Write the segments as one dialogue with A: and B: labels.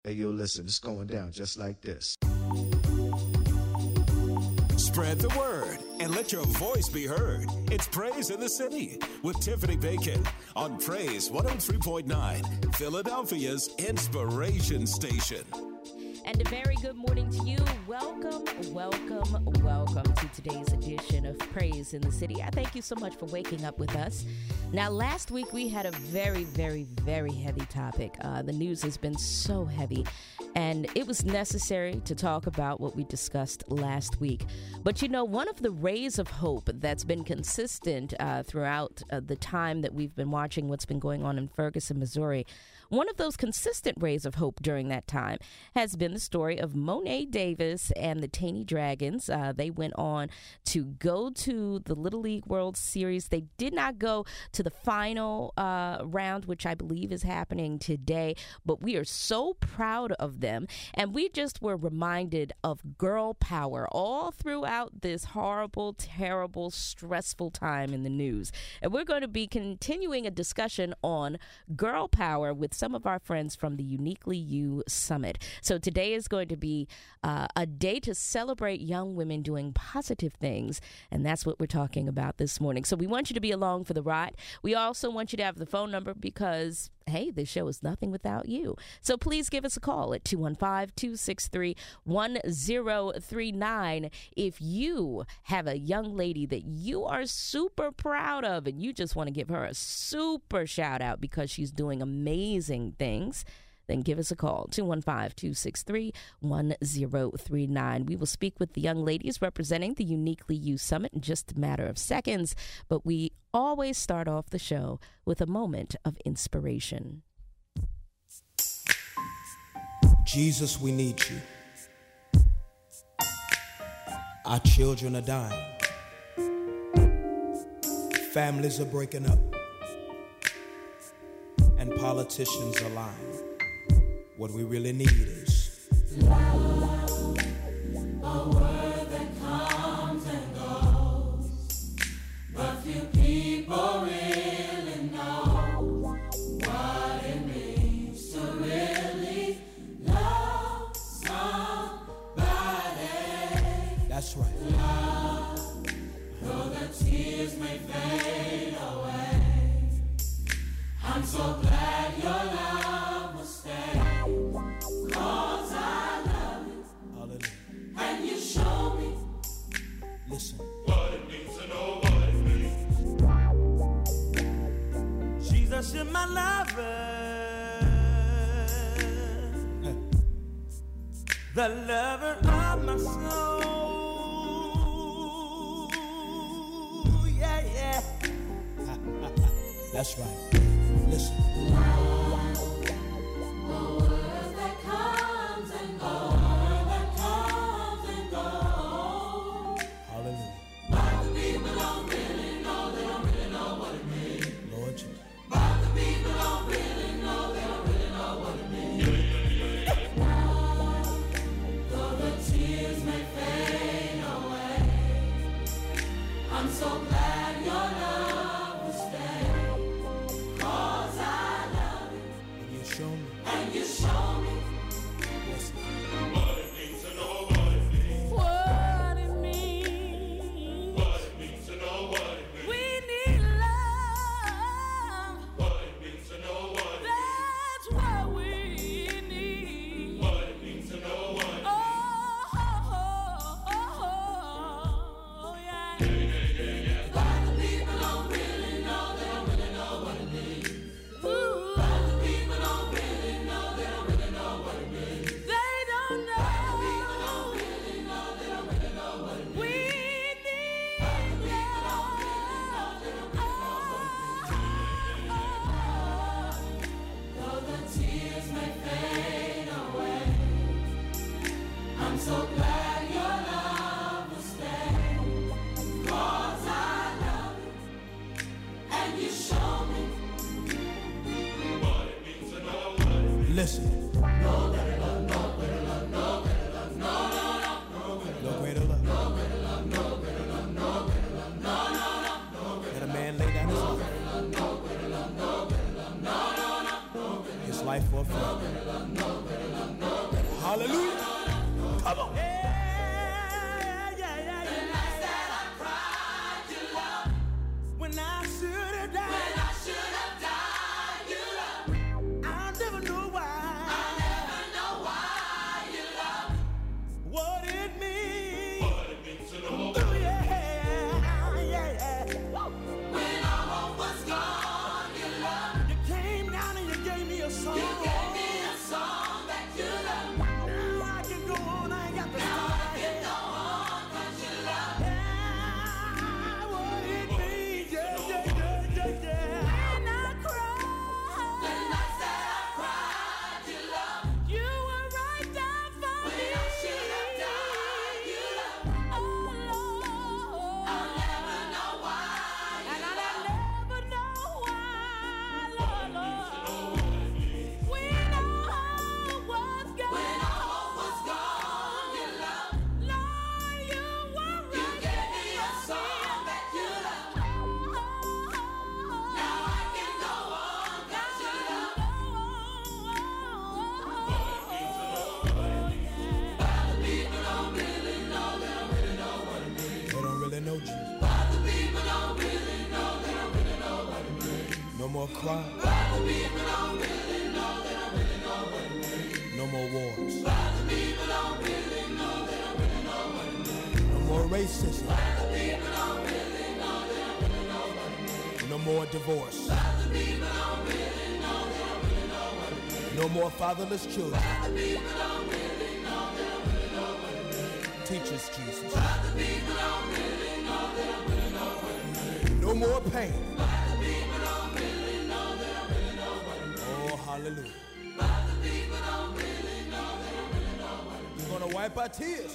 A: Hey, yo, listen, it's going down just like this.
B: Spread the word and let your voice be heard. It's Praise in the City with Tiffany Bacon on Praise 103.9, Philadelphia's inspiration station.
C: And a very good morning to you. Welcome to today's edition of Praise in the City. I thank you so much for waking up with us. Now, last week we had a very, very, very heavy topic. The news has been so heavy, and it was necessary to talk about what we discussed last week. But you know, one of the rays of hope that's been consistent throughout the time that we've been watching what's been going on in Ferguson, Missouri, one of those consistent rays of hope during that time has been the story of Mo'ne Davis and the Taney Dragons. They went on to go to the Little League World Series. They did not go to the final round, which I believe is happening today, but we are so proud of them. And we just were reminded of girl power all throughout this horrible, terrible, stressful time in the news. And we're going to be continuing a discussion on girl power with some of our friends from the Uniquely You Summit. So today is going to be a day to celebrate young women doing positive things, and that's what we're talking about this morning. So we want you to be along for the ride. We also want you to have the phone number because, hey, this show is nothing without you. So please give us a call at 215-263-1039 if you have a young lady that you are super proud of and you just want to give her a super shout out because she's doing amazing things. Then give us a call, 215-263-1039. We will speak with the young ladies representing the Uniquely You Summit in just a matter of seconds, but we always start off the show with a moment of inspiration.
D: Jesus, we need you. Our children are dying. Families are breaking up. And politicians are lying. What we really need is
E: love, a word that comes and goes, but few people really know what it means to really love somebody.
D: That's right.
E: Love, though the tears may fade away, I'm so glad your love will stay. Cause I love you.
D: Hallelujah.
E: And you show me.
D: Listen.
E: What it means to know what it means.
D: Jesus is my lover. The lover of my soul. Yeah, yeah. That's right. Listen. Listen. No greater love, no greater love, no greater love, no greater love. No greater love, no greater love, no greater love, no. Let a man lay down his life. No greater love, no greater love, no. His life for a friend. Hallelujah. Come on. When I should have died. I'll never know why. What it means.
E: to know
D: Oh, yeah.
E: when our hope was gone, you loved.
D: You came down and you gave me a song.
E: You gave me a song that you loved.
D: Now I can go on. I ain't got to stop.
E: Go on, 'cause you loved.
D: Yeah, what it means. Yeah.
C: And I cried.
E: When I said I cried, you loved.
C: You were right there for me.
E: When I should have died, you loved.
C: Oh, Lord.
E: I'll never know why.
C: And I'll never know why, Lord. When all was gone.
E: When our hope was gone, you loved.
C: Lord, you were
E: You
C: right
E: gave me a song that you loved. Now I can go on, 'cause you loved. Other people don't really know, they don't really know what it means.
D: They don't really know Jesus.
E: Other people don't really know, they don't really know what it means.
D: No more crying.
E: Other people don't really know, they don't really know what it means.
D: No more wars.
E: Other people don't really know, they don't really know what it means.
D: No more racism.
E: Other people don't really know, they don't really know what it means.
D: No more divorce.
E: Other people don't really know, they don't really know what it means.
D: No more fatherless children.
E: Other people don't really know, they don't really know what it means.
D: Teach us, Jesus.
E: Other people don't really know, they don't really know what it means.
D: No more pain.
E: Other people don't really know, they don't really know what it means.
D: Oh, hallelujah.
E: Other people don't really know, they don't really know what it means.
D: You're going to wipe our tears.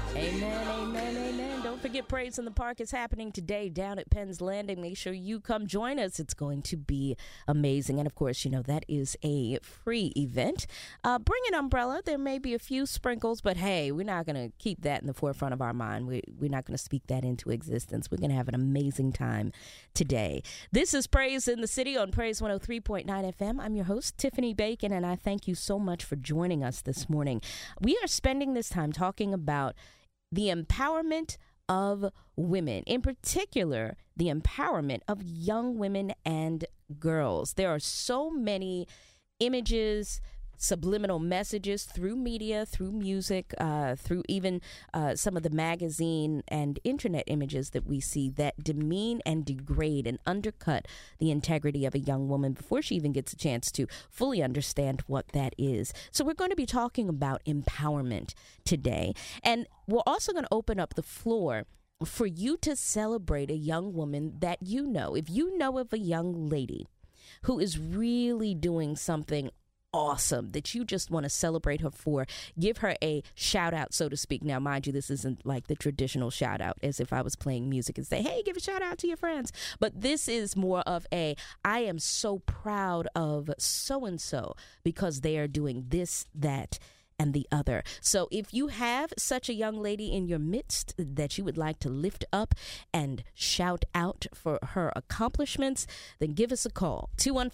C: Amen. Don't forget Praise in the Park is happening today down at Penn's Landing. Make sure you come join us. It's going to be amazing. And of course, you know, that is a free event. Bring an umbrella. There may be a few sprinkles, but hey, we're not going to keep that in the forefront of our mind. We're not going to speak that into existence. We're going to have an amazing time today. This is Praise in the City on Praise 103.9 FM. I'm your host, Tiffany Bacon, and I thank you so much for joining us this morning. We are spending this time talking about the empowerment of women, in particular, the empowerment of young women and girls. There are so many images, subliminal messages through media, through music, through even some of the magazine and internet images that we see that demean and degrade and undercut the integrity of a young woman before she even gets a chance to fully understand what that is. So we're going to be talking about empowerment today. And we're also going to open up the floor for you to celebrate a young woman that you know. If you know of a young lady who is really doing something awesome that you just want to celebrate her for, give her a shout out, so to speak. Now, mind you, this isn't like the traditional shout out as if I was playing music and say, hey, give a shout out to your friends. But this is more of a, I am so proud of so-and-so because they are doing this, that, and the other. So if you have such a young lady in your midst that you would like to lift up and shout out for her accomplishments, then give us a call,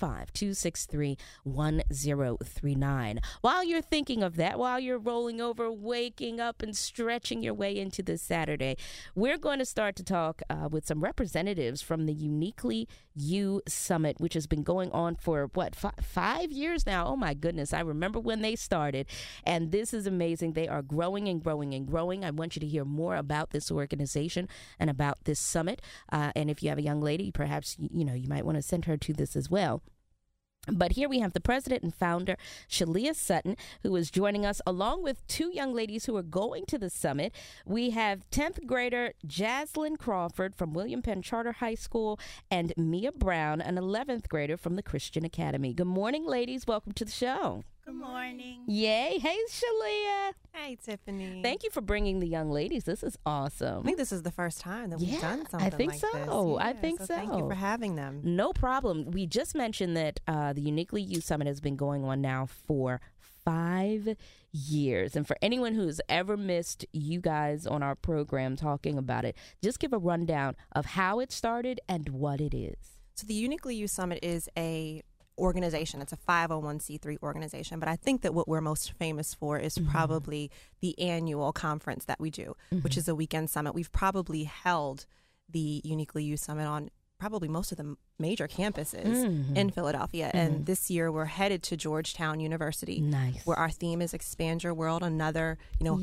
C: 215-263-1039. While you're thinking of that, while you're rolling over, waking up and stretching your way into this Saturday, we're going to start to talk with some representatives from the Uniquely You Summit, which has been going on for, 5 years now? Oh, my goodness. I remember when they started. And this is amazing. They are growing and growing and growing. I want you to hear more about this organization and about this summit. And if you have a young lady, perhaps, you might want to send her to this as well. But here we have the president and founder, Shalia Sutton, who is joining us, along with two young ladies who are going to the summit. We have 10th grader Jaslyn Crawford from William Penn Charter High School and Mia Brown, an 11th grader from the Christian Academy. Good morning, ladies. Welcome to the show.
F: Good morning.
C: Yay. Hey, Shalia.
F: Hey, Tiffany.
C: Thank you for bringing the young ladies. This is awesome.
F: I think this is the first time that we've done something
C: I think
F: like
C: so.
F: this.
C: I
F: Yeah,
C: think so.
F: Thank you for having them.
C: No problem. We just mentioned that the Uniquely You Summit has been going on now for 5 years. And for anyone who's ever missed you guys on our program talking about it, just give a rundown of how it started and what it is.
F: So the Uniquely You Summit is a organization. It's a 501c3 organization. But I think that what we're most famous for is probably the annual conference that we do, which is a weekend summit. We've probably held the Uniquely You Summit on probably most of the major campuses in Philadelphia. And this year we're headed to Georgetown University, where our theme is Expand Your World. Another,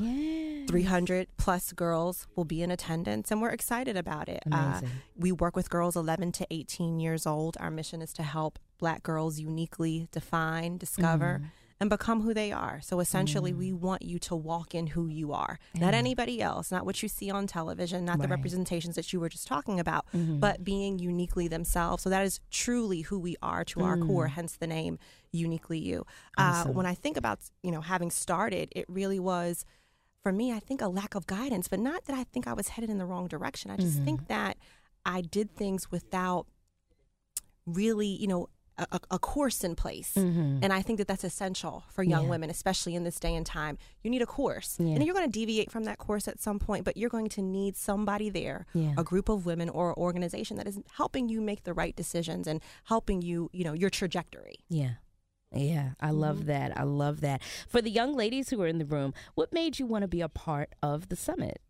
F: 300 plus girls will be in attendance, and we're excited about it. We work with girls 11 to 18 years old. Our mission is to help Black girls uniquely define, discover, and become who they are. So essentially, we want you to walk in who you are, not anybody else, not what you see on television, not the representations that you were just talking about, but being uniquely themselves. So that is truly who we are to our core, hence the name Uniquely You.
C: Awesome.
F: When I think about, having started, it really was, for me, I think a lack of guidance, but not that I think I was headed in the wrong direction. I just think that I did things without really, a course in place. And I think that that's essential for young women, especially in this day and time. You need a course. And you're going to deviate from that course at some point, but you're going to need somebody there, a group of women or organization that is helping you make the right decisions and helping you, your trajectory.
C: Yeah, I love that. I love that. For the young ladies who are in the room, what made you want to be a part of the summit?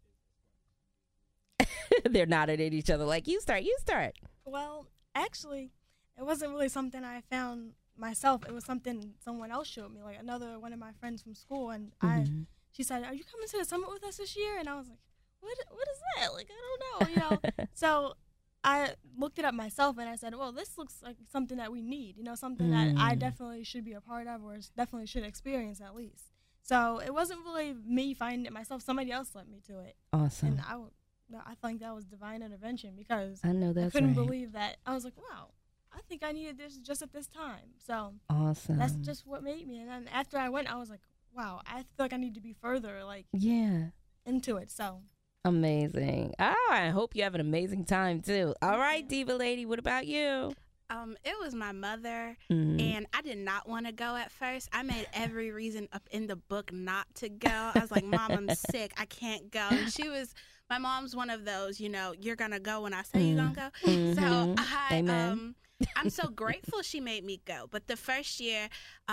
C: They're nodding at each other like, you start.
G: Well, actually, it wasn't really something I found myself. It was something someone else showed me, like one of my friends from school. And she said, "Are you coming to the summit with us this year?" And I was like, what is that? Like, I don't know, So I looked it up myself, and I said, well, this looks like something that we need, something that I definitely should be a part of, or definitely should experience at least. So it wasn't really me finding it myself. Somebody else led me to it.
C: Awesome.
G: And I think that was divine intervention, because
C: I know that's
G: I couldn't
C: right.
G: believe that. I was like, wow, I think I needed this just at this time. So
C: awesome.
G: that's just what made me. And then after I went, I was like, wow, I feel like I need to be further, into it. So
C: amazing. Oh, I hope you have an amazing time too. All right, Diva Lady, what about you?
H: It was my mother, and I did not want to go at first. I made every reason up in the book not to go. I was like, Mom, I'm sick. I can't go. And my mom's one of those, you're going to go when I say you're going to go. So I'm so grateful she made me go. But the first year,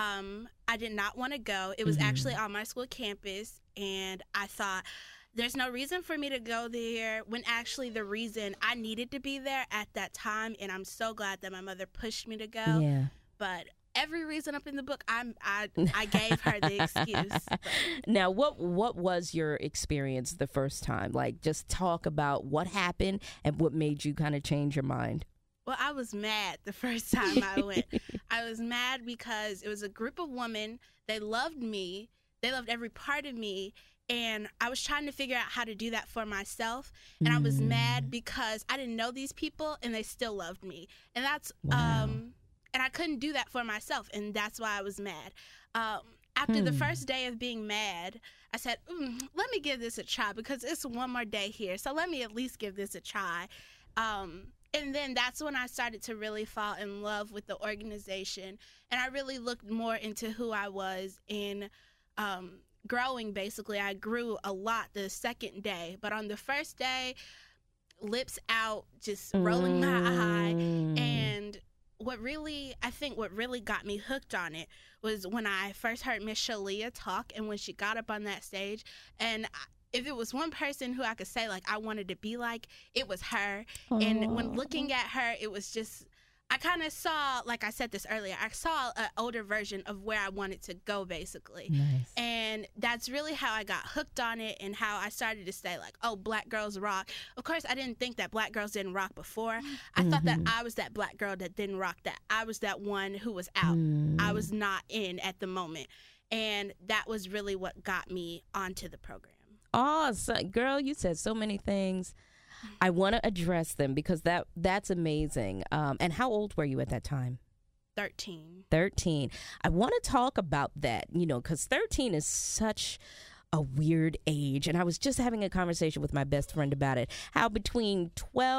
H: I did not want to go. It was actually on my school campus, and I thought, there's no reason for me to go there, when actually the reason I needed to be there at that time, and I'm so glad that my mother pushed me to go.
C: Yeah.
H: But every reason up in the book, I gave her the excuse. But.
C: Now, what was your experience the first time? Like, just talk about what happened and what made you kind of change your mind.
H: Well, I was mad the first time I went. I was mad because it was a group of women. They loved me. They loved every part of me. And I was trying to figure out how to do that for myself. And I was mad because I didn't know these people, and they still loved me. And that's, and I couldn't do that for myself. And that's why I was mad. After the first day of being mad, I said, let me give this a try, because it's one more day here. So let me at least give this a try. And then that's when I started to really fall in love with the organization. And I really looked more into who I was in, growing. Basically, I grew a lot the second day, but on the first day, lips out, just rolling my eye. And what really got me hooked on it was when I first heard Miss Shalia talk, and when she got up on that stage. And if it was one person who I could say, like, I wanted to be like, it was her. Aww. And when looking at her, it was just, I kind of saw, like I said this earlier, I saw an older version of where I wanted to go, basically.
C: Nice.
H: And that's really how I got hooked on it, and how I started to say, like, oh, Black girls rock. Of course, I didn't think that Black girls didn't rock before. I thought that I was that Black girl that didn't rock, that I was that one who was out. I was not in at the moment. And that was really what got me onto the program.
C: Awesome. Girl, you said so many things. I want to address them, because that's amazing. And how old were you at that time?
H: 13.
C: I want to talk about that, because 13 is such a weird age. And I was just having a conversation with my best friend about it. How between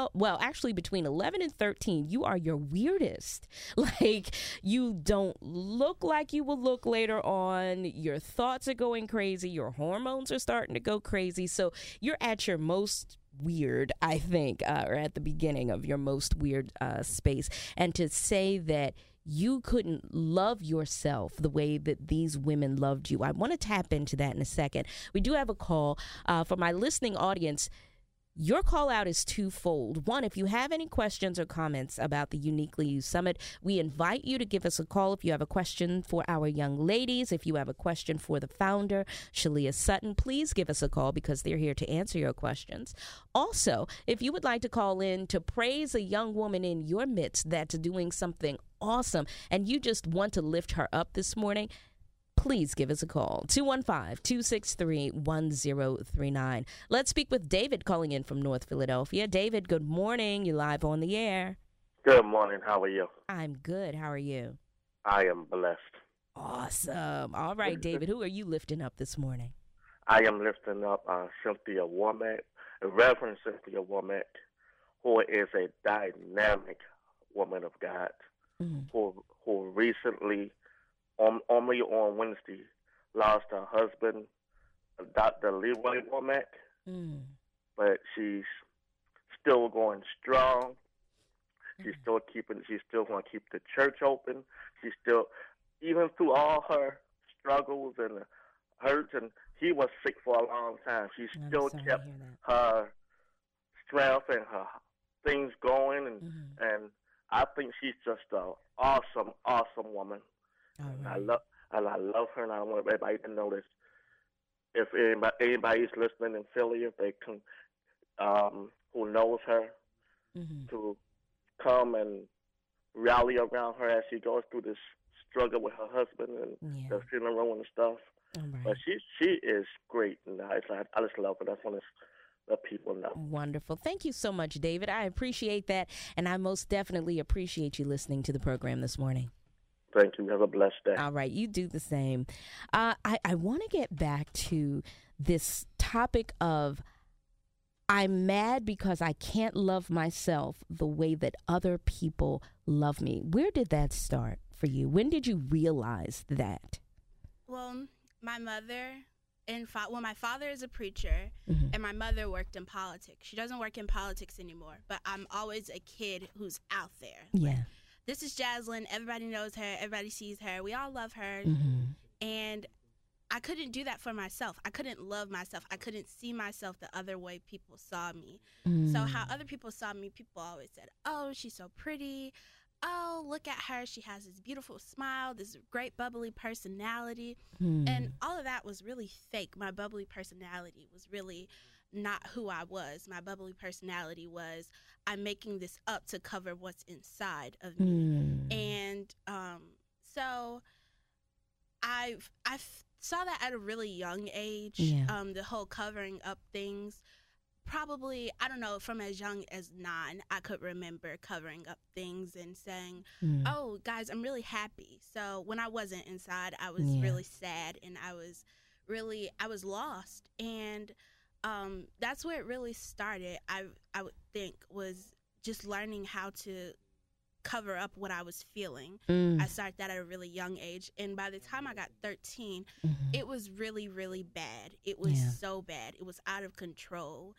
C: 11 and 13, you are your weirdest. Like, you don't look like you will look later on. Your thoughts are going crazy. Your hormones are starting to go crazy. So you're at your most weird, I think, or at the beginning of your most weird space. And to say that you couldn't love yourself the way that these women loved you. I want to tap into that in a second. We do have a call for my listening audience. Your call out is twofold. One, if you have any questions or comments about the Uniquely You Summit, we invite you to give us a call if you have a question for our young ladies. If you have a question for the founder, Shalia Sutton, please give us a call because they're here to answer your questions. Also, if you would like to call in to praise a young woman in your midst that's doing something awesome and you just want to lift her up this morning, please give us a call, 215-263-1039. Let's speak with David calling in from North Philadelphia. David, good morning. You're live on the air.
I: Good morning. How are you?
C: I'm good. How are you?
I: I am blessed.
C: Awesome. All right, David, who are you lifting up this morning?
I: I am lifting up Cynthia Womack, Reverend Cynthia Womack, who is a dynamic woman of God, who recently, only on Wednesday, lost her husband, Dr. Leroy Womack, but she's still going strong. She's still going to keep the church open. She's still, even through all her struggles and hurts, and he was sick for a long time, she still kept her strength and her things going, and I think she's just an awesome, awesome woman. Right. I love her, and I want everybody to know this. If anybody's listening in Philly, if they can, who knows her, to come and rally around her as she goes through this struggle with her husband and the funeral and stuff. Right. But she is great, and I just love her. That's one of the people know.
C: Wonderful. Thank you so much, David. I appreciate that, and I most definitely appreciate you listening to the program this morning.
I: Thank you. Have a blessed day.
C: All right. You do the same. I want to get back to this topic of I'm mad because I can't love myself the way that other people love me. Where did that start for you? When did you realize that?
H: Well, my mother and my father is a preacher and my mother worked in politics. She doesn't work in politics anymore, but I'm always a kid who's out there.
C: Yeah.
H: Like, this is Jaslyn. Everybody knows her. Everybody sees her. We all love her. And I couldn't do that for myself. I couldn't love myself. I couldn't see myself the other way people saw me. So how other people saw me, people always said, oh, she's so pretty. Oh, look at her. She has this beautiful smile, this great bubbly personality. And all of that was really fake. My bubbly personality was really not who I was. My bubbly personality was, I'm making this up to cover what's inside of me. And so I saw that at a really young age, the whole covering up things. Probably, I don't know, from as young as 9, I could remember covering up things and saying, oh, guys, I'm really happy. So when I wasn't inside, I was really sad, and I was lost. And that's where it really started, I would think, was just learning how to cover up what I was feeling. I started that at a really young age, and by the time I got 13, it was really, really bad. It was so bad. It was out of control.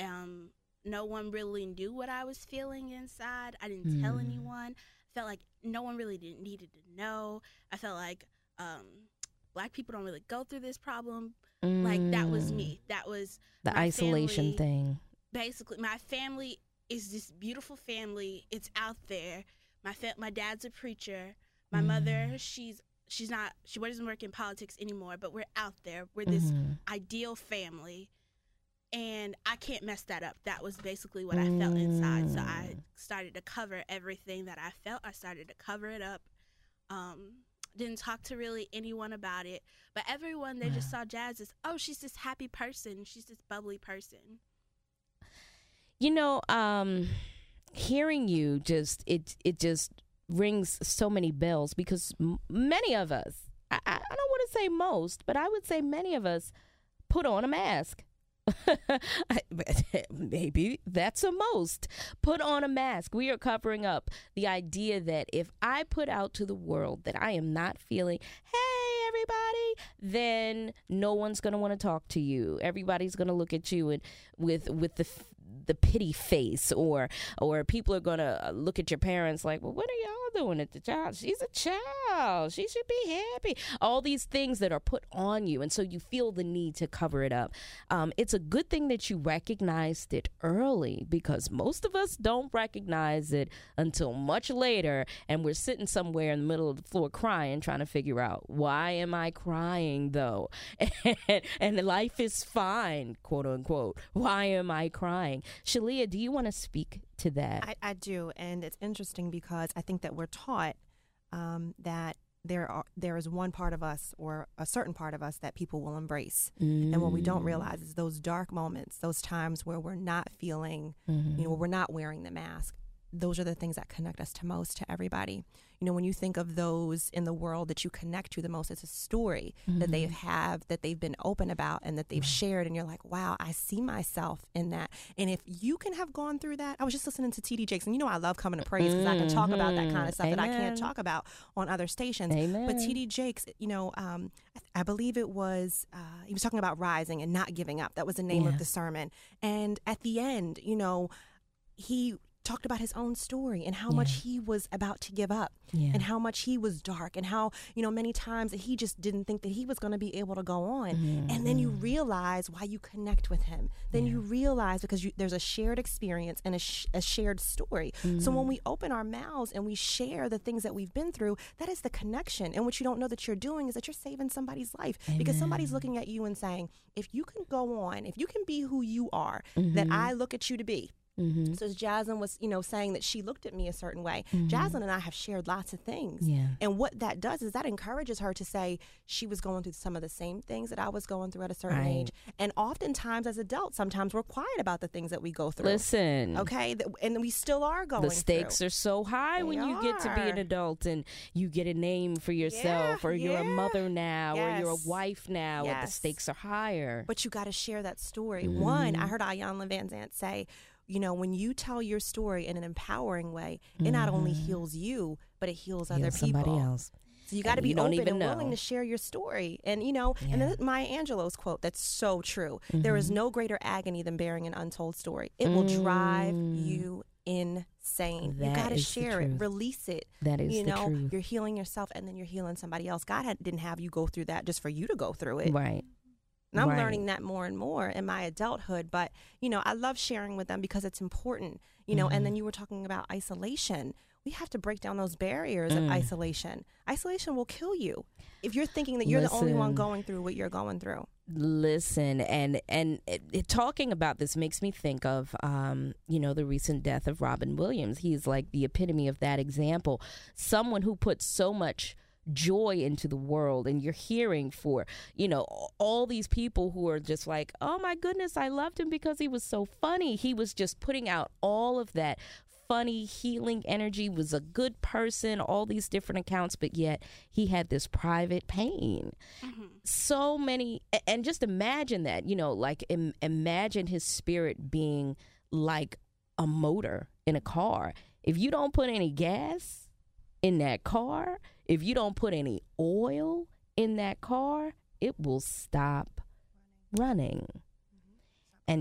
H: No one really knew what I was feeling inside. I didn't tell anyone. I felt like no one really needed to know. I felt like Black people don't really go through this problem. Like, that was me. That was
C: the isolation
H: family.
C: Thing.
H: Basically, my family is this beautiful family. It's out there. My dad's a preacher. My mother, she doesn't work in politics anymore, but we're out there. We're this ideal family, and I can't mess that up. That was basically what I felt inside. So I started to cover everything that I felt. I started to cover it up. Didn't talk to really anyone about it, but everyone, they just saw Jazz as, oh, she's this happy person. She's this bubbly person.
C: You know, hearing you it just rings so many bells, because many of us, I don't want to say most, but I would say many of us put on a mask. Maybe that's a most. Put on a mask. We are covering up the idea that if I put out to the world that I am not feeling, hey, everybody, then no one's going to want to talk to you. Everybody's going to look at you and with the pity face, or people are going to look at your parents like, well, what are y'all doing it. The child, she's a child. She should be happy. All these things that are put on you. And so you feel the need to cover it up. It's a good thing that you recognized it early, because most of us don't recognize it until much later. And we're sitting somewhere in the middle of the floor crying, trying to figure out, why am I crying though? And life is fine, quote unquote. Why am I crying? Shalia, do you want to speak to that?
F: I do, and it's interesting because I think that we're taught that there is one part of us, or a certain part of us, that people will embrace. And what we don't realize is those dark moments, those times where we're not feeling, where we're not wearing the mask. Those are the things that connect us to most to everybody. When you think of those in the world that you connect to the most, it's a story that they have, that they've been open about, and that they've shared. And you're like, wow, I see myself in that. And if you can have gone through that, I was just listening to TD Jakes, and I love coming to praise because I can talk about that kind of stuff that I can't talk about on other stations. But TD Jakes, I believe it was, he was talking about rising and not giving up. That was the name of the sermon. And at the end, he talked about his own story and how much he was about to give up and how much he was dark and how, many times that he just didn't think that he was going to be able to go on. And then you realize why you connect with him. Then you realize because there's a shared experience and a shared story. So when we open our mouths and we share the things that we've been through, that is the connection. And what you don't know that you're doing is that you're saving somebody's life. Because somebody's looking at you and saying, if you can go on, if you can be who you are, that I look at you to be. So as Jaslyn was, saying that she looked at me a certain way, Jaslyn and I have shared lots of things. And what that does is that encourages her to say she was going through some of the same things that I was going through at a certain age. And oftentimes as adults, sometimes we're quiet about the things that we go through.
C: Listen.
F: Okay? And we still are going through.
C: The stakes are so high when you get to be an adult and you get a name for yourself, or you're a mother now, or you're a wife now, or the stakes are higher.
F: But you got to share that story. One, I heard Iyanla Vanzant say, when you tell your story in an empowering way, it not only heals you, but it heals other people.
C: Somebody else.
F: So you got to be open and willing to share your story. And, and then Maya Angelou's quote, that's so true. There is no greater agony than bearing an untold story. It will drive you insane. You got to share it, release it.
C: That is the truth.
F: You're healing yourself, and then you're healing somebody else. God didn't have you go through that just for you to go through it.
C: Right.
F: And I'm learning that more and more in my adulthood. But, I love sharing with them because it's important, and then you were talking about isolation. We have to break down those barriers of isolation. Isolation will kill you if you're thinking that you're the only one going through what you're going through.
C: Listen, and talking about this makes me think of, the recent death of Robin Williams. He's like the epitome of that example. Someone who put so much joy into the world, and you're hearing for all these people who are just like, oh my goodness, I loved him because he was so funny. He was just putting out all of that funny healing energy, was a good person, all these different accounts, but yet he had this private pain. So many, and just imagine that, imagine his spirit being like a motor in a car. If you don't put any gas in that car, if you don't put any oil in that car, it will stop running. And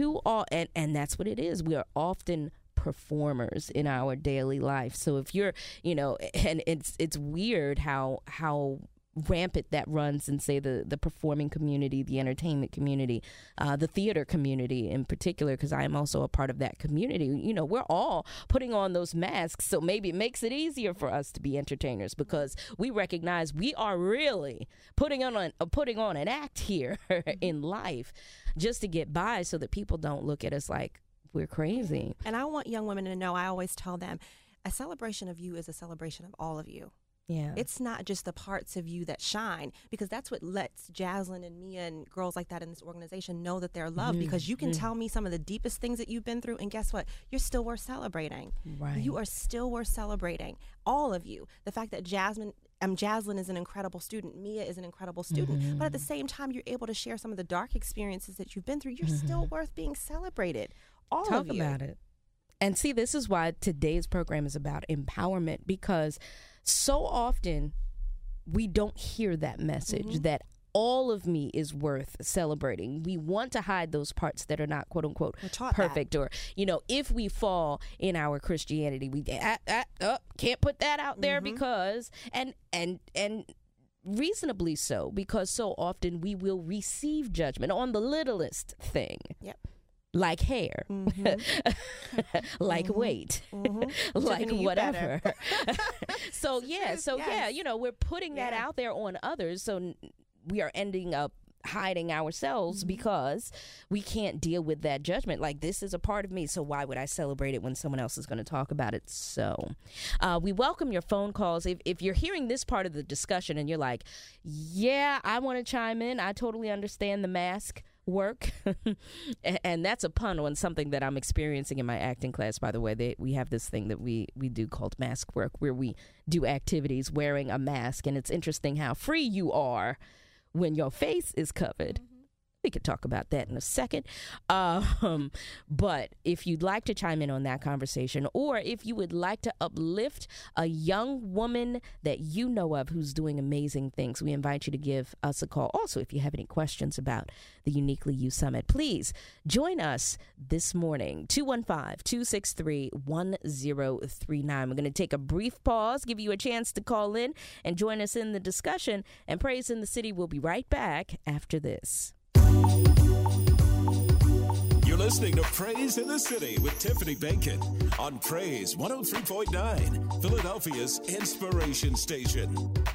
C: and that's what it is. We are often performers in our daily life. So if you're, and it's weird how rampant that runs in, say, the performing community, the entertainment community, the theater community in particular, because I am also a part of that community. We're all putting on those masks, so maybe it makes it easier for us to be entertainers because we recognize we are really putting on an act here in life just to get by, so that people don't look at us like we're crazy.
F: And I want young women to know, I always tell them, a celebration of you is a celebration of all of you.
C: Yeah.
F: It's not just the parts of you that shine, because that's what lets Jaslyn and Mia and girls like that in this organization know that they're loved, because you can tell me some of the deepest things that you've been through, and guess what? You're still worth celebrating.
C: Right.
F: You are still worth celebrating. All of you. The fact that Jaslyn is an incredible student, Mia is an incredible student, but at the same time, you're able to share some of the dark experiences that you've been through. You're still worth being celebrated. All of you.
C: Talk about it. And see, this is why today's program is about empowerment, because so often we don't hear that message that all of me is worth celebrating. We want to hide those parts that are not, quote unquote, perfect. Or, if we fall in our Christianity, we can't put that out there because, and reasonably so, because so often we will receive judgment on the littlest thing.
F: Yep.
C: Like hair, like weight, like whatever. So we're putting that out there on others. So we are ending up hiding ourselves because we can't deal with that judgment. Like, this is a part of me, so why would I celebrate it when someone else is going to talk about it? So we welcome your phone calls. If you're hearing this part of the discussion and you're like, yeah, I want to chime in, I totally understand the mask work. And that's a pun on something that I'm experiencing in my acting class, by the way. We have this thing that we do called mask work, where we do activities wearing a mask, and it's interesting how free you are when your face is covered. We could talk about that in a second. But if you'd like to chime in on that conversation, or if you would like to uplift a young woman that you know of who's doing amazing things, we invite you to give us a call. Also, if you have any questions about the Uniquely You Summit, please join us this morning, 215-263-1039. We're going to take a brief pause, give you a chance to call in and join us in the discussion. And Praise in the City will be right back after this.
B: You're listening to Praise in the City with Tiffany Bacon on Praise 103.9, Philadelphia's inspiration station.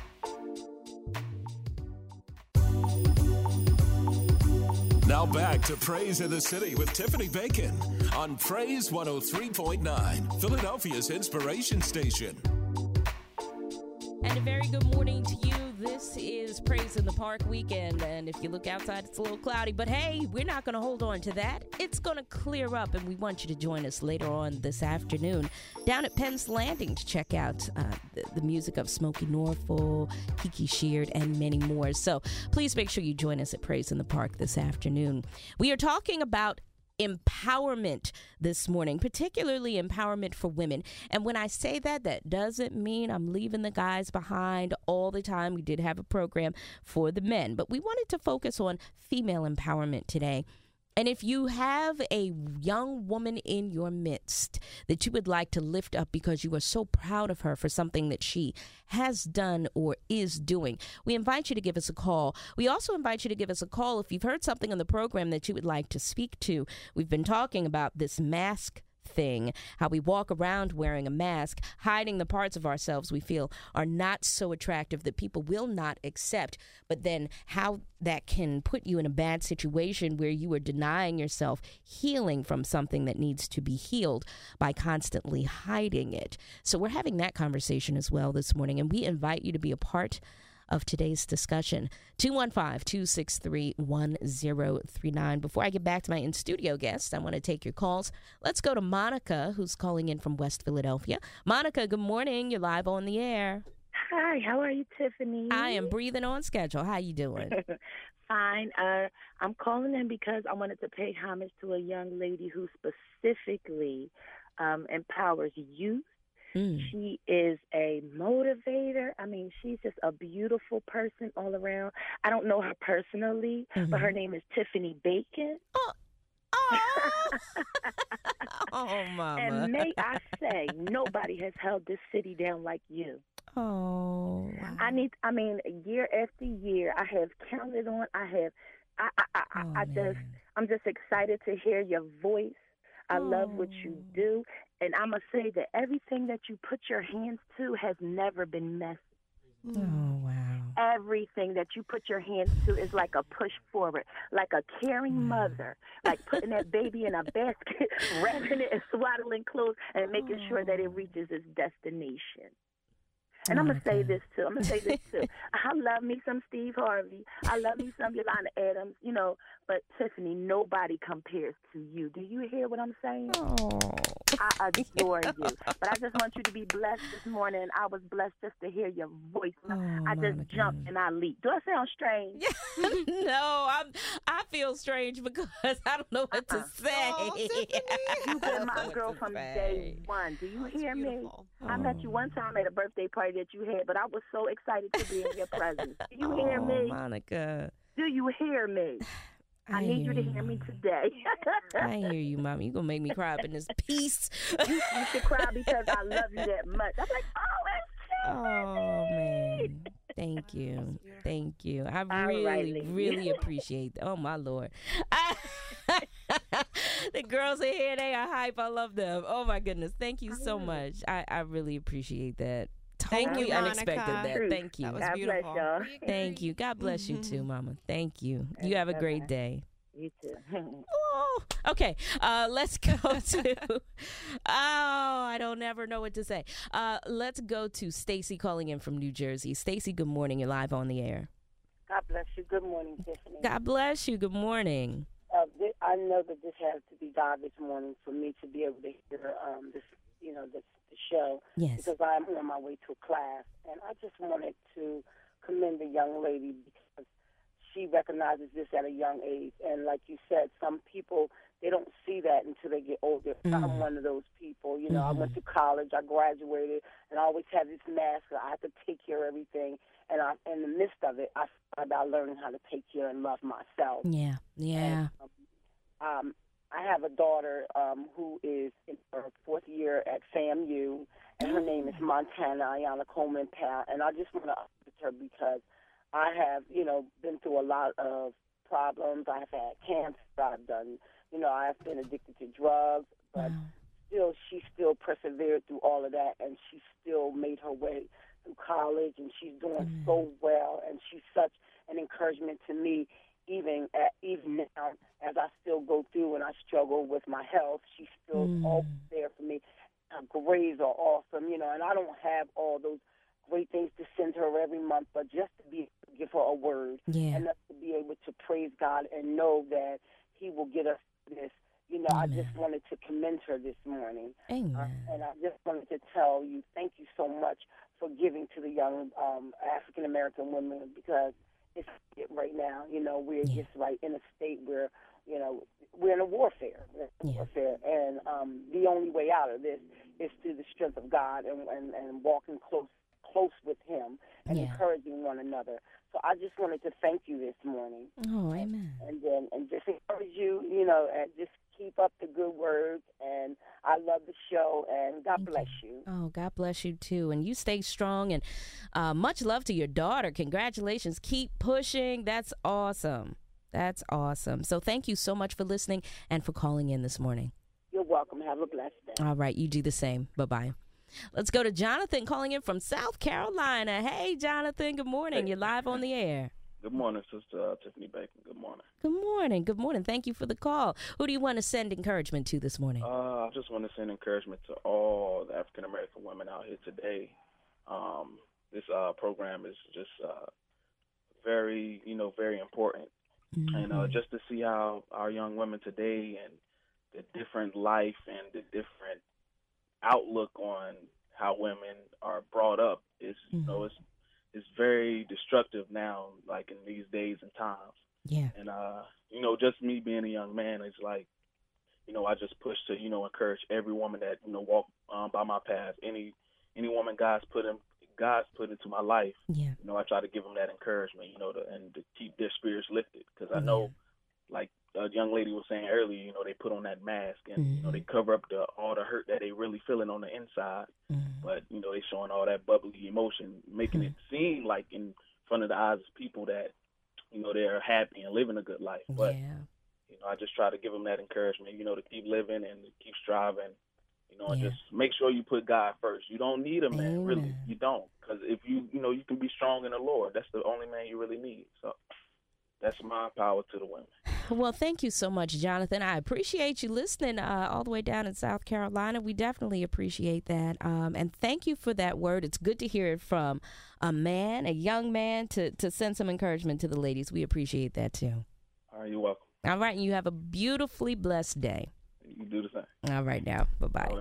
B: Now back to Praise in the City with Tiffany Bacon on Praise 103.9, Philadelphia's inspiration station.
C: And a very good morning to you. This is Praise in the Park weekend, and if you look outside, it's a little cloudy, but hey, we're not going to hold on to that. It's going to clear up, and we want you to join us later on this afternoon down at Penn's Landing to check out the music of Smokey Norfolk, Kiki Sheard, and many more. So please make sure you join us at Praise in the Park this afternoon. We are talking about empowerment this morning, particularly empowerment for women. And when I say that, that doesn't mean I'm leaving the guys behind all the time. We did have a program for the men, but we wanted to focus on female empowerment today. And if you have a young woman in your midst that you would like to lift up because you are so proud of her for something that she has done or is doing, we invite you to give us a call. We also invite you to give us a call if you've heard something on the program that you would like to speak to. We've been talking about this mask thing, how we walk around wearing a mask, hiding the parts of ourselves we feel are not so attractive that people will not accept, but then how that can put you in a bad situation where you are denying yourself healing from something that needs to be healed by constantly hiding it. So we're having that conversation as well this morning, and we invite you to be a part of today's discussion. 215-263-1039. Before I get back to my in-studio guests, I want to take your calls. Let's go to Monica, who's calling in from West Philadelphia. Monica, good morning. You're live on the air.
J: Hi, how are you, Tiffany?
C: I am breathing on schedule. How you doing?
J: Fine. I'm calling in because I wanted to pay homage to a young lady who specifically empowers youth. She is a motivator. I mean, she's just a beautiful person all around. I don't know her personally, but her name is Tiffany Bacon.
C: Oh, Mama.
J: And may I say, nobody has held this city down like you.
C: Oh, wow.
J: I mean, year after year, I have counted on. I'm just excited to hear your voice. I love what you do. And I'm going to say that everything that you put your hands to has never been messy.
C: Oh, wow.
J: Everything that you put your hands to is like a push forward, like a caring mother, like putting that baby in a basket, wrapping it in swaddling clothes, and making sure that it reaches its destination. And I'm going to say this, too. I love me some Steve Harvey. I love me some Yolanda Adams, but Tiffany, nobody compares to you. Do you hear what I'm saying?
C: Oh.
J: I adore you. But I just want you to be blessed this morning. I was blessed just to hear your voice. I just jumped and I leaped. Do I sound strange?
C: No, I feel strange because I don't know what to say.
J: Oh, you've been my girl from day one. Do you hear me? I met you one time at a birthday party that you had, but I was so excited to be in your presence. Do you hear me?
C: Monica.
J: Do you hear me? I need you to hear me today.
C: I hear you, Mama. You gonna make me cry up in this piece.
J: You should cry because I love you that much. I'm like,
C: oh, man. Thank you. Thank you. I really appreciate that. Oh, my Lord. The girls in here, they are hype. I love them. Oh, my goodness. Thank you so much. I really appreciate that. Totally unexpected that. Thank you.
F: That was beautiful.
C: Thank you. God bless you too, Mama. Thank you. You have a great day.
J: You too.
C: Oh, okay. Let's go to. I don't ever know what to say. Let's go to Stacy calling in from New Jersey. Stacy, good morning. You're live on the air.
K: God bless you. Good morning, Tiffany.
C: God bless you. Good morning.
K: I know that this has to be God this morning for me to be able to hear this, the show.
C: Yes.
K: Because I'm on my way to a class, and I just wanted to commend the young lady because she recognizes this at a young age. And like you said, some people, they don't see that until they get older. I'm one of those people. I went to college, I graduated, and I always had this mask. I had to take care of everything. And in the midst of it, I started about learning how to take care and love myself.
C: Yeah.
K: And, I have a daughter who is in her 4th year at FAMU, and her name is Montana Ayana Coleman Powell. And I just want to uplift her because I have, been through a lot of problems. I've had cancer. I've been addicted to drugs, but she still persevered through all of that, and she still made her way through college, and she's doing so well, and she's such an encouragement to me. Even now, as I still go through and I struggle with my health, she's still always there for me. Her grades are awesome, and I don't have all those great things to send her every month, but just to be able to give her a word and us to be able to praise God and know that He will get us this. I just wanted to commend her this morning.
C: Amen.
K: And I just wanted to tell you, thank you so much for giving to the young African-American women because it's right now, we're just right in a state where, we're in a warfare. And the only way out of this is through the strength of God and walking close with Him and encouraging one another. So I just wanted to thank you this morning.
C: Oh, amen.
K: And just encourage you, and just keep up the good words. And I love the show, and God bless you.
C: Oh, God bless you, too. And you stay strong, and much love to your daughter. Congratulations. Keep pushing. That's awesome. That's awesome. So thank you so much for listening and for calling in this morning.
K: You're welcome. Have a blessed day.
C: All right. You do the same. Bye-bye. Let's go to Jonathan calling in from South Carolina. Hey, Jonathan. Good morning. You're live on the air.
L: Good morning, Sister Tiffany Bacon. Good morning.
C: Good morning. Good morning. Thank you for the call. Who do you want to send encouragement to this morning?
L: I just want to send encouragement to all the African-American women out here today. This program is just very, very important. And just to see how our young women today and the different life and the different outlook on how women are brought up is, it's very destructive now, like in these days and times.
C: Yeah.
L: And, just me being a young man, it's like, I just push to, encourage every woman that, walk by my path. Any woman God's put into my life, I try to give them that encouragement, and to keep their spirits lifted. Because I know, like a young lady was saying earlier, they put on that mask and, they cover up all the hurt that they really feeling on the inside. But, they showing all that bubbly emotion, making it seem like in front of the eyes of people that, they're happy and living a good life. But, I just try to give them that encouragement, to keep living and to keep striving, and just make sure you put God first. You don't need a man, really. You don't. Because if you can be strong in the Lord. That's the only man you really need. So that's my power to the women.
C: Well, thank you so much, Jonathan. I appreciate you listening all the way down in South Carolina. We definitely appreciate that. And thank you for that word. It's good to hear it from a man, a young man, to send some encouragement to the ladies. We appreciate that, too.
L: All right, you're welcome.
C: All right, and you have a beautifully blessed day.
L: You do the same.
C: All right, now. Bye-bye.
L: All right.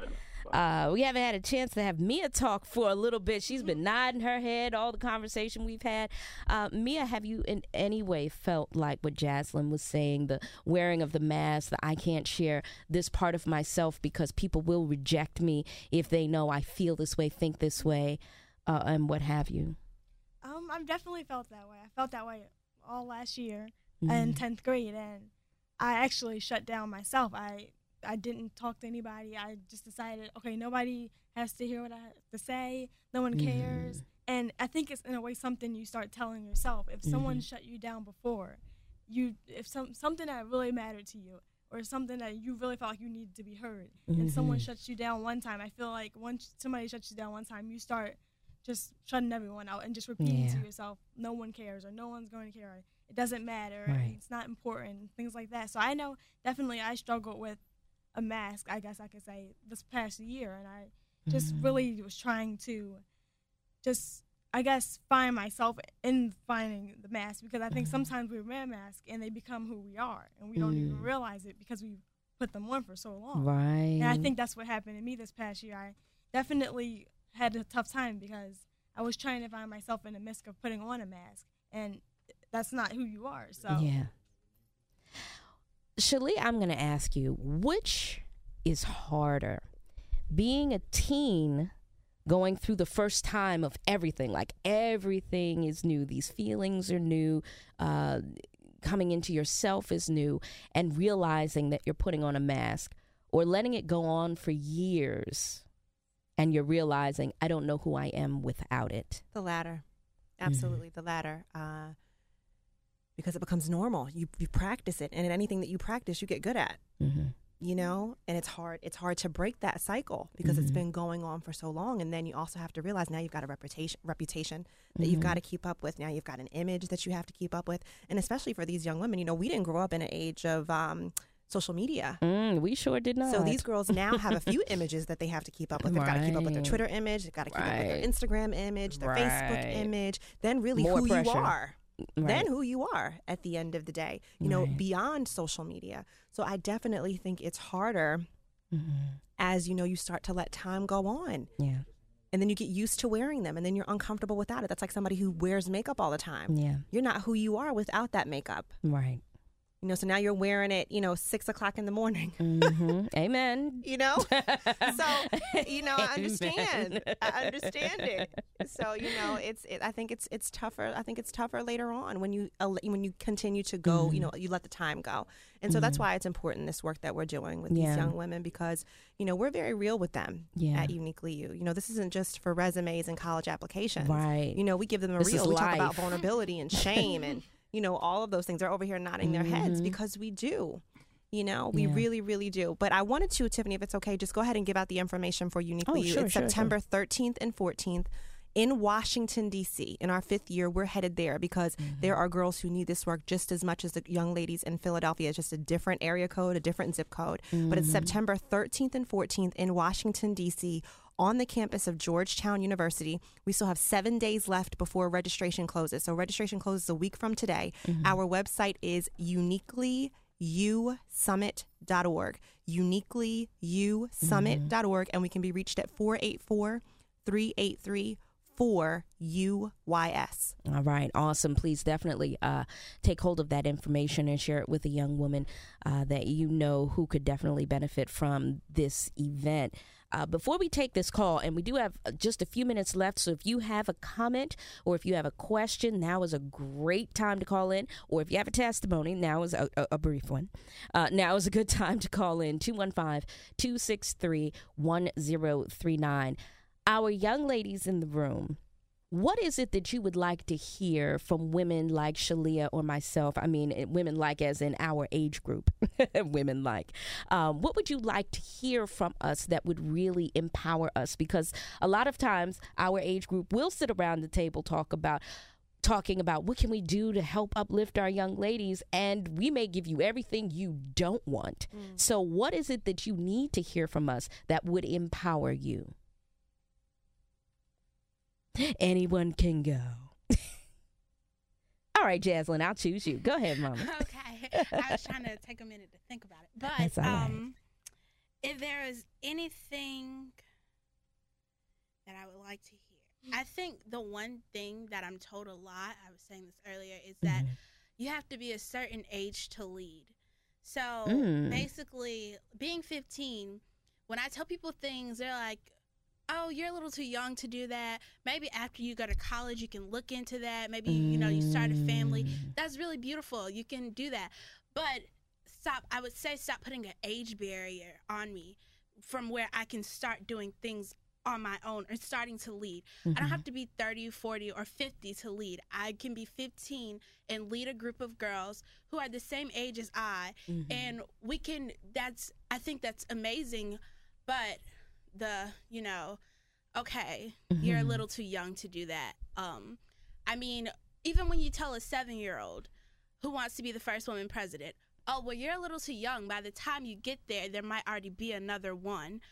C: We haven't had a chance to have Mia talk for a little bit. She's been nodding her head all the conversation we've had. Mia, have you in any way felt like what Jaslyn was saying, the wearing of the mask, that I can't share this part of myself because people will reject me if they know I feel this way, think this way, and what have you?
G: I've definitely felt that way. I felt that way all last year in 10th grade, and I actually shut down myself. I didn't talk to anybody. I just decided, okay, nobody has to hear what I have to say. No one cares. And I think it's in a way something you start telling yourself. If someone shut you down before, something that really mattered to you, or something that you really felt like you needed to be heard, and someone shuts you down one time, I feel like once somebody shuts you down one time, you start just shutting everyone out and just repeating to yourself, no one cares, or no one's going to care, it doesn't matter, it's not important, things like that. So I know definitely I struggled with a mask, I guess I could say, this past year, and I just really was trying to just, I guess, find myself in finding the mask, because I think sometimes we wear masks and they become who we are, and we don't even realize it because we put them on for so long.
C: Right.
G: And I think that's what happened to me this past year. I definitely had a tough time because I was trying to find myself in the midst of putting on a mask, and that's not who you are. So
C: yeah. Shalia, I'm going to ask you, which is harder, being a teen going through the first time of everything, like everything is new, these feelings are new, coming into yourself is new, and realizing that you're putting on a mask, or letting it go on for years and you're realizing, I don't know who I am without it?
F: The latter. Absolutely, the latter. Because it becomes normal. You practice it, and in anything that you practice, you get good at. You know, and it's hard to break that cycle because it's been going on for so long. And then you also have to realize now you've got a reputation that you've got to keep up with. Now you've got an image that you have to keep up with. And especially for these young women, you know, we didn't grow up in an age of social media.
C: We sure did not.
F: So these girls now have a few images that they have to keep up with. They've got to keep up with their Twitter image. They've got to keep up with their Instagram image, their Facebook image, then really
C: More
F: who
C: pressure.
F: you are. Then who you are at the end of the day, you know, beyond social media. So I definitely think it's harder as, you know, you start to let time go on.
C: Yeah.
F: And then you get used to wearing them, and then you're uncomfortable without it. That's like somebody who wears makeup all the time.
C: Yeah.
F: You're not who you are without that makeup.
C: Right.
F: You know, so now you're wearing it, you know, 6 o'clock in the morning.
C: Amen.
F: You know? So, you know, I understand. I understand it. So, you know, I think it's tougher. I think it's tougher later on when you continue to go, you know, you let the time go. And so that's why it's important, this work that we're doing with these young women, because, you know, we're very real with them at Uniquely You. You know, this isn't just for resumes and college applications.
C: Right.
F: You know, we give them a real. We talk about vulnerability and shame and, you know, all of those things. They're over here nodding their heads because we do. You know, we really, really do. But I wanted to, Tiffany, if it's okay, just go ahead and give out the information for Uniquely You. It's September 13th and 14th in Washington, D.C. In our 5th year, we're headed there because there are girls who need this work just as much as the young ladies in Philadelphia. It's just a different area code, a different zip code. But it's September 13th and 14th in Washington, D.C., on the campus of Georgetown University. We still have 7 days left before registration closes. So registration closes a week from today. Our website is uniquelyousummit.org. uniquelyousummit.org, and we can be reached at 484-383-4UYS.
C: All right. Awesome. Please definitely take hold of that information and share it with a young woman that you know who could definitely benefit from this event. Before we take this call, and we do have just a few minutes left, so if you have a comment or if you have a question, now is a great time to call in. Or if you have a testimony, now is a brief one. Now is a good time to call in, 215-263-1039. Our young ladies in the room, what is it that you would like to hear from women like Shalia or myself? I mean, women like as in our age group, women like. What would you like to hear from us that would really empower us? Because a lot of times our age group will sit around the table talking about what can we do to help uplift our young ladies, and we may give you everything you don't want. So what is it that you need to hear from us that would empower you? Anyone can go. All right, Jaslyn, I'll choose you. Go ahead, Mama.
H: Okay. I was trying to take a minute to think about it. But
C: That's all right.
H: if there is anything that I would like to hear, I think the one thing that I'm told a lot, I was saying this earlier, is that you have to be a certain age to lead. So basically, being 15, when I tell people things, they're like, oh, you're a little too young to do that. Maybe after you go to college, you can look into that. Maybe, you start a family. That's really beautiful. You can do that. But I would say stop putting an age barrier on me from where I can start doing things on my own or starting to lead. I don't have to be 30, 40, or 50 to lead. I can be 15 and lead a group of girls who are the same age as I. And we can, I think that's amazing. But okay, you're a little too young to do that. I mean, even when you tell a 7-year-old who wants to be the first woman president, oh, well, you're a little too young. By the time you get there might already be another one.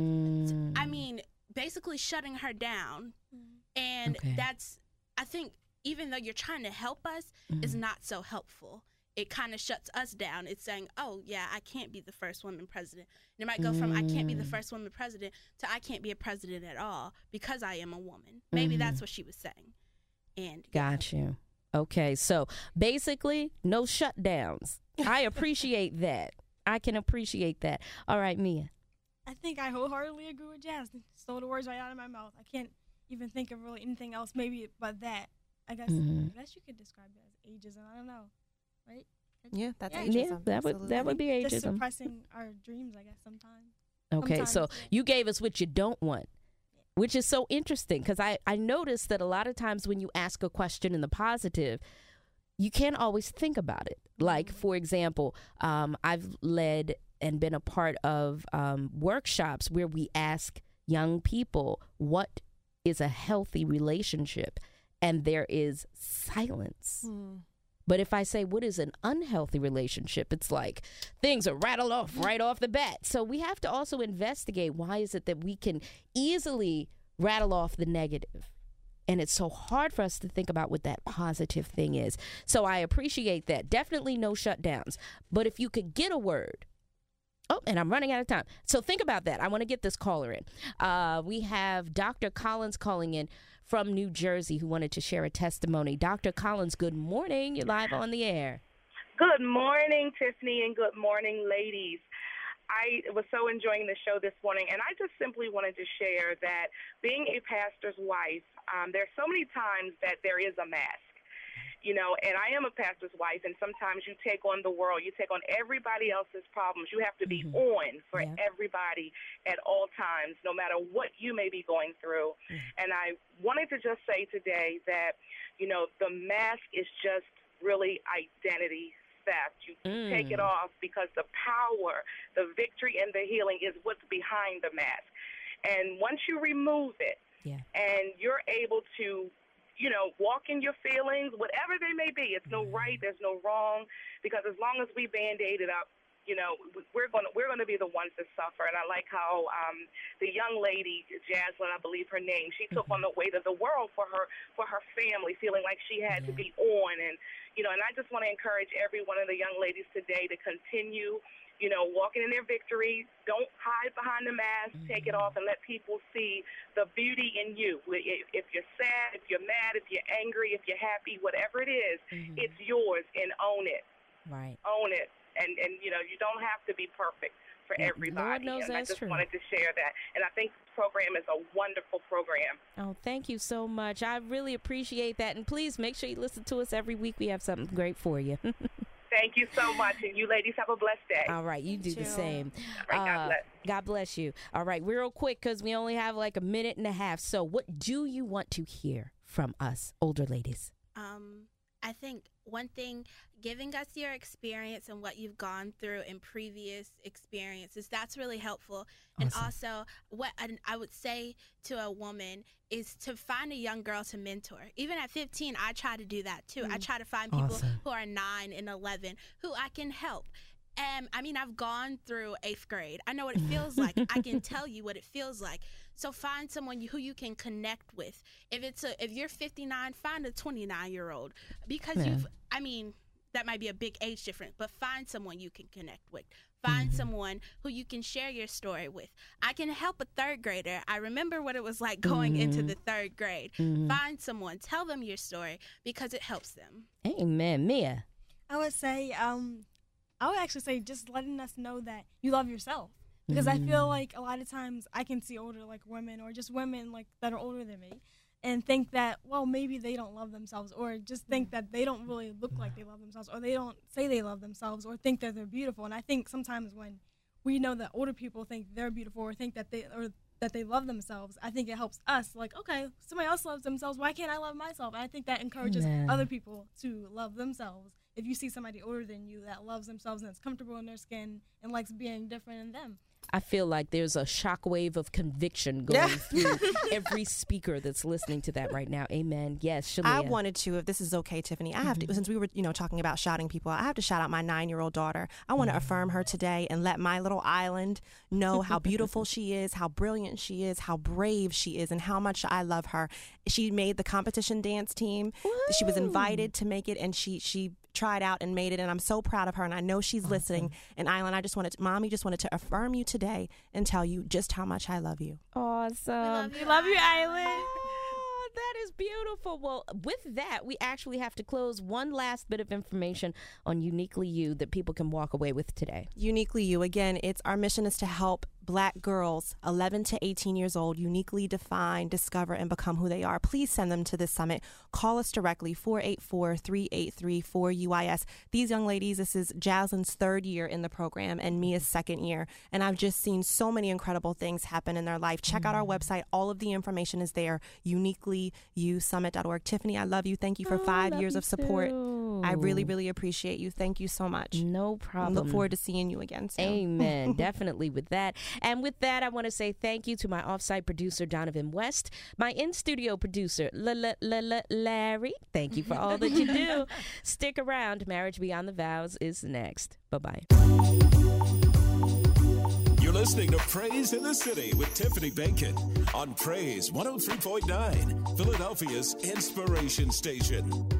H: I mean, basically shutting her down. And I think, even though you're trying to help us, is not so helpful. It kind of shuts us down. It's saying, oh, yeah, I can't be the first woman president. And it might go from I can't be the first woman president to I can't be a president at all because I am a woman. Maybe that's what she was saying. And
C: Got you. Okay, so basically, no shutdowns. I appreciate that. I can appreciate that. All right, Mia.
G: I think I wholeheartedly agree with Jazz. Stole the words right out of my mouth. I can't even think of really anything else maybe but that. I guess you could describe it as ageism. I don't know. Right?
F: Yeah, that's ageism.
C: Yeah, that would be ageism.
G: Just suppressing our dreams, I guess, sometimes.
C: Okay, so you gave us what you don't want, which is so interesting because I noticed that a lot of times when you ask a question in the positive, you can't always think about it. Like, for example, I've led and been a part of workshops where we ask young people, what is a healthy relationship? And there is silence. But if I say, what is an unhealthy relationship? It's like things are rattled off right off the bat. So we have to also investigate why is it that we can easily rattle off the negative. And it's so hard for us to think about what that positive thing is. So I appreciate that. Definitely no shutdowns. But if you could get a word. Oh, and I'm running out of time. So think about that. I want to get this caller in. We have Dr. Collins calling in from New Jersey who wanted to share a testimony. Dr. Collins, good morning. You're live on the air.
M: Good morning, Tiffany, and good morning, ladies. I was so enjoying the show this morning, and I just simply wanted to share that being a pastor's wife, there's so many times that there is a mask. And I am a pastor's wife, and sometimes you take on the world. You take on everybody else's problems. You have to be on for everybody at all times, no matter what you may be going through. And I wanted to just say today that, the mask is just really identity theft. You take it off because the power, the victory, and the healing is what's behind the mask. And once you remove it and you're able to walk in your feelings, whatever they may be. It's no right, there's no wrong, because as long as we Band-Aid it up, we're gonna be the ones that suffer. And I like how the young lady, Jaslyn, I believe her name, she took on the weight of the world for her family, feeling like she had to be on. And and I just want to encourage every one of the young ladies today to continue walking in their victory. Don't hide behind the mask. Take it off and let people see the beauty in you. If you're sad, if you're mad, if you're angry, if you're happy, whatever it is, it's yours, and own it.
C: Right.
M: Own it. And you don't have to be perfect for everybody.
C: Lord knows
M: and
C: that's
M: I just
C: true.
M: wanted to share that. And I think this program is a wonderful program.
C: Oh, thank you so much. I really appreciate that. And please make sure you listen to us every week. We have something great for you.
M: Thank you so much, and you ladies have a blessed day.
C: All right, you do the same.
M: All right, God bless.
C: God bless you. All right, real quick, because we only have like a minute and a half. So what do you want to hear from us, older ladies?
H: I think one thing, giving us your experience and what you've gone through in previous experiences, that's really helpful. Awesome. And also, what I would say to a woman is to find a young girl to mentor. Even at 15, I try to do that too. I try to find people who are 9 and 11 who I can help. And I've gone through 8th grade. I know what it feels like. I can tell you what it feels like. So find someone who you can connect with. If you're 59, find a 29-year-old because that might be a big age difference, but find someone you can connect with. Find someone who you can share your story with. I can help a third grader. I remember what it was like going into the third grade. Find someone, tell them your story, because it helps them.
C: Amen. Mia?
G: I would say, I would actually say just letting us know that you love yourself. Because I feel like a lot of times I can see older like women or just women like that are older than me and think that, well, maybe they don't love themselves, or just think that they don't really look like they love themselves, or they don't say they love themselves, or think that they're beautiful. And I think sometimes when we know that older people think they're beautiful or think that they love themselves, I think it helps us, like, okay, somebody else loves themselves, why can't I love myself? And I think that encourages other people to love themselves. If you see somebody older than you that loves themselves and is comfortable in their skin and likes being different in them.
C: I feel like there's a shockwave of conviction going through every speaker that's listening to that right now. Amen. Yes, Shalia.
F: I wanted to, if this is okay, Tiffany, I have to, since we were, talking about shouting people, I have to shout out my 9-year-old daughter. I want to affirm her today and let my little island know how beautiful she is, how brilliant she is, how brave she is, and how much I love her. She made the competition dance team. Woo! She was invited to make it, and she tried out and made it, and I'm so proud of her, and I know she's listening. And Island, Mommy just wanted to affirm you today and tell you just how much I love you.
C: Awesome.
G: We love you, Island.
C: Oh, that is beautiful. Well, with that, we actually have to close. One last bit of information on Uniquely You that people can walk away with today.
F: Uniquely You, again, our mission is to help Black girls 11 to 18 years old uniquely define, discover, and become who they are. Please send them to this summit. Call us directly, 484-383-4UIS. These young ladies, this is Jasline's 3rd year in the program and Mia's 2nd year. And I've just seen so many incredible things happen in their life. Check out our website. All of the information is there, uniquelyousummit.org. Tiffany, I love you. Thank you for 5 years of support. I really, really appreciate you. Thank you so much.
C: No problem.
F: Look forward to seeing you again soon.
C: Amen. Definitely with that. And with that, I want to say thank you to my offsite producer, Donovan West, my in-studio producer, Larry. Thank you for all that you do. Stick around. Marriage Beyond the Vows is next. Bye-bye.
B: You're listening to Praise in the City with Tiffany Bacon on Praise 103.9, Philadelphia's inspiration station.